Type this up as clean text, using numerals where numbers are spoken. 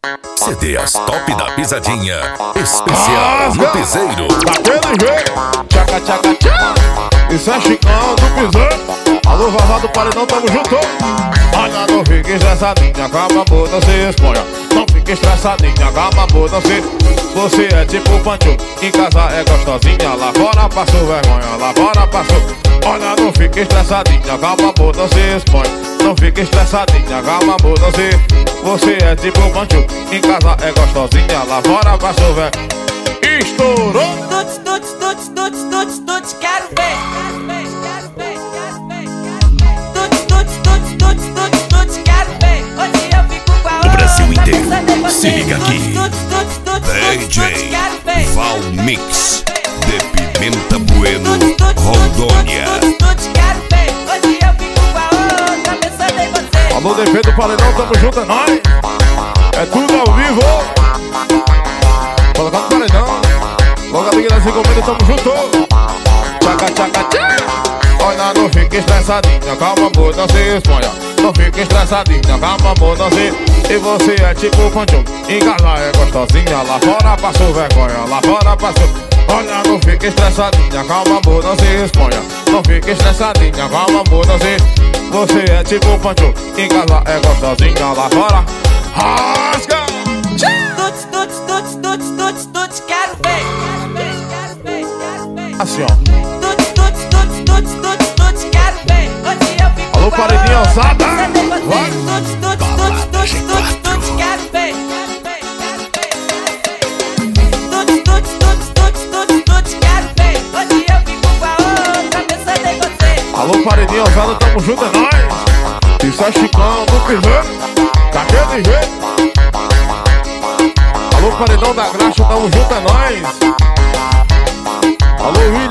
CDs Top da Pisadinha, especial no Piseiro. Daquele jeito, tchaca tchaca tchaca. Isso é Chicão do Piseiro. Alô, Vavá do Paredão, tamo junto. Olha, não fique estressadinha, calma, amor, não se exponha. Não fique estressadinha, calma, amor, não se... Você é tipo Pancho, em casa é gostosinha. Lá fora passou vergonha, lá fora passou. Olha, não fique estressadinha, calma, amor, não se expõe. Não fique estressadinha, calma, amor, não se... Você é tipo Pancho, em casa é gostosinha. Lá fora passou vergonha. Estourou! Tuts, tuts, tuts, tuts, tuts, tuts, quero ver. Tuts, tuts, tuts, tuts, tuts, tuts, quero ver. Hoje eu fico com a outra. O Brasil inteiro, Cabeça de você. se liga aqui. Tuts, tuts, tuts, DJ quero ver. Val Mix de Pimenta Bueno, Tuts, tuts, Rondônia. tuts, tuts, quero ver. Hoje eu fico com a outra. Cabeça de você. Alô, DP do Paredão, tamo junto, é nóis. É tudo ao vivo. Colocando no Paredão. Logo ali nas encomendas, tamo junto. Tchaca, tchaca, tchaca. Olha, não fique estressadinha, calma, amor, não se exponha. Não fique estressadinha, calma, amor, não se... E você é tipo Pancho, em casa é gostosinha. Lá fora passou vergonha, lá fora passou. Olha, não fique estressadinha, calma, amor, não se exponha. Não fique estressadinha, calma, amor, não se... Você é tipo Pancho, em casa é gostosinha. Lá fora, rasga. Tuts, tuts, tuts, tuts, tuts, tuts, quero ver. Assim, ó. Tuts, tuts, tuts, tuts, tuts, tuts, quero ver. Hoje eu fico Alô, com a paredinha outra. ousada. Cabeça de você. Tuts, tuts, tuts, tuts, tuts, tuts, quero ver. Tuts, tuts, tuts, tuts, tuts, tuts, quero ver. Hoje eu fico com a outra. Cabeça de você. Alô, paredinha ousada, tamo junto, é nóis. Isso é Chicão do Piseiro. Daquele jeito. Alô, Paredão da Graxa, tamo junto, é nóis. Alô,